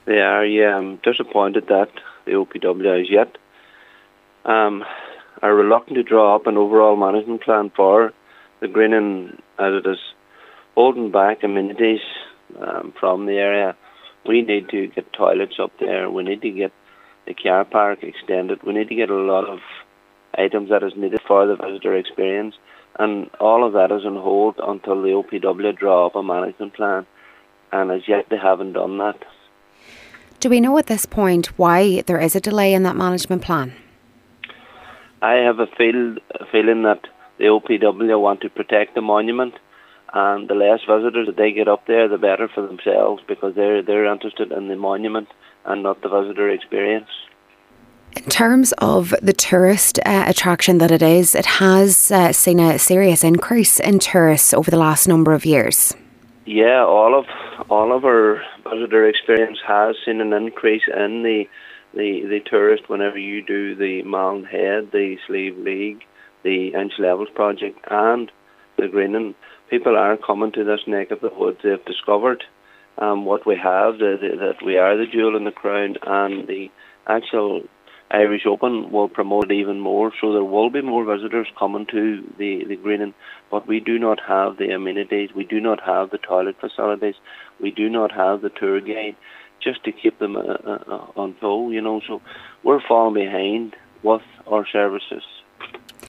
They are, yeah. I'm disappointed that the OPW as yet are reluctant to draw up an overall management plan for the greening, as it is holding back amenities from the area. We need to get toilets up there. We need to get the car park extended. We need to get a lot of items that is needed for the visitor experience. And all of that is on hold until the OPW draw up a management plan. And as yet they haven't done that. Do we know at this point why there is a delay in that management plan? I have a feeling that the OPW want to protect the monument, and the less visitors that they get up there, the better for themselves, because they're interested in the monument and not the visitor experience. In terms of the tourist attraction that it is, it has seen a serious increase in tourists over the last number of years. Yeah, all of our visitor experience has seen an increase in the tourist whenever you do the Malin Head, the Slieve League, the Inch Levels project and the greening. People are coming to this neck of the woods. They've discovered what we have, that we are the jewel in the crown, and the actual Irish Open will promote it even more, so there will be more visitors coming to the greening, but we do not have the amenities, we do not have the toilet facilities, we do not have the tour guide just to keep them on full, so we're falling behind with our services.